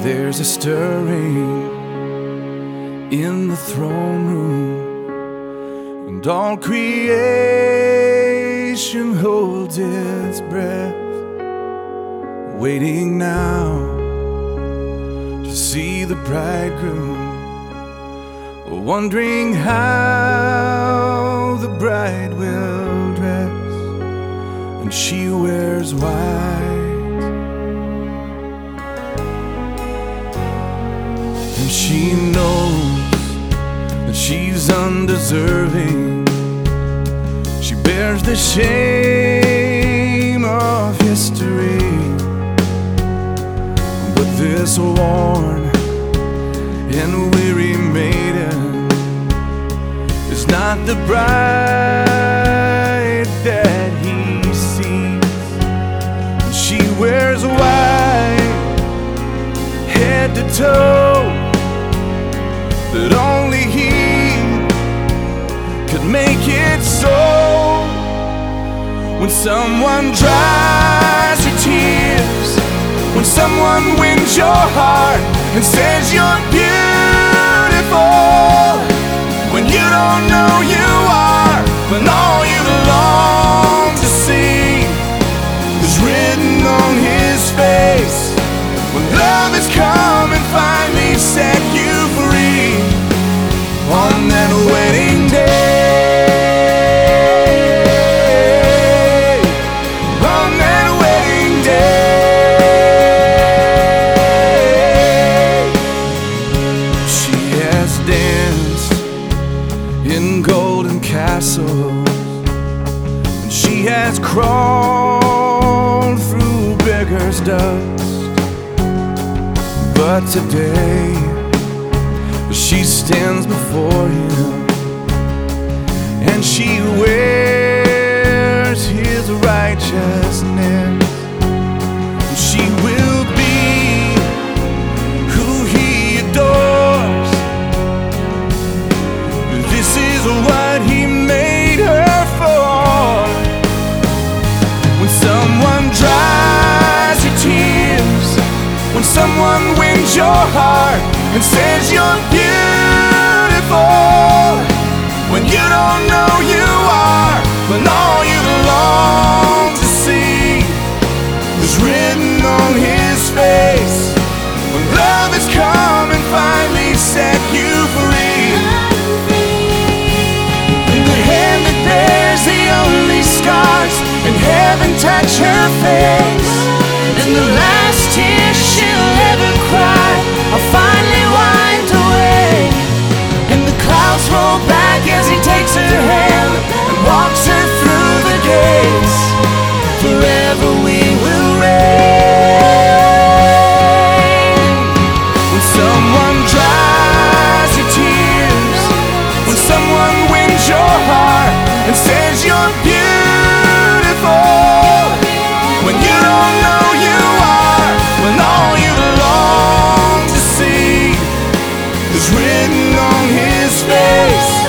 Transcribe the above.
There's a stirring in the throne room, and all creation holds its breath, waiting now to see the bridegroom, wondering how the bride will dress. And she wears white, and she knows that she's undeserving. She bears the shame of history, but this worn and weary maiden is not the bride that he sees. And she wears white, head to toe, that only he could make it so. When someone dries your tears, when someone wins your heart and says you're beautiful, when you don't know you are, when all you long to see is written on his face, when love has come and finally set you free on that wedding day, on that wedding day. She has danced in golden castles, and she has crawled through beggars' dust. But today she stands before him, and she wears his righteousness. She will be who he adores. This is what he made her for. When someone dries your tears, when someone wins your heart and says you're beautiful, when you don't know you are, when all you long to see is written on his face, when love has come and finally set you free. And the hand that bears the only scars in heaven touch her face, and the last tear she'll ever cry are finally wiped away, and the clouds roll back as he takes her hand and walks her through the gates. Forever we will reign. When someone dries your tears, when someone wins your heart and says you're beautiful, when you don't know you are, when all you long to see is written on his face,